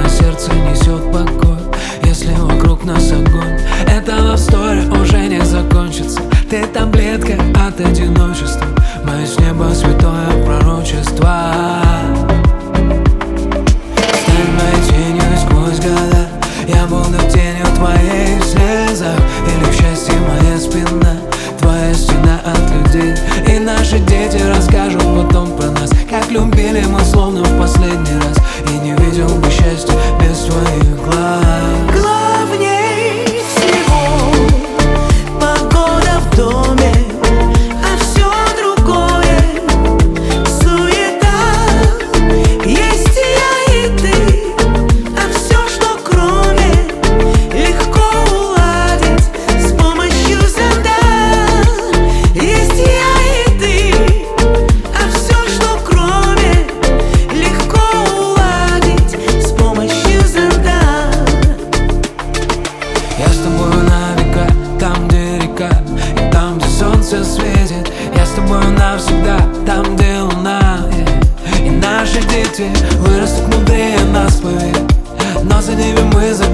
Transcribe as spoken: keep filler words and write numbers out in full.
наше сердце несет покой. Если вокруг нас огонь, эта love story уже не закончится. Ты таблетка от одиночества, мое с неба святое пророчество. Стань моей тенью сквозь года, я буду тенью твоей в слезах. Или в счастье моя спина, твоя стена от людей. И наши дети расскажут потом про нас, как любили мы словно в последний раз. И не видел бы счастья без твоих глаз. Главней всего погода в доме, а все другое суета. Есть я и ты, а все, что кроме, легко уладить с помощью зонда. Есть я и ты, а все, что кроме, легко уладить с помощью зонда. Я с тобою на века, там, где река, и там, где солнце светит. Я с тобою навсегда, там, где луна, yeah. И наши дети вырастут мудрее нас, поверь. Но за ними мы за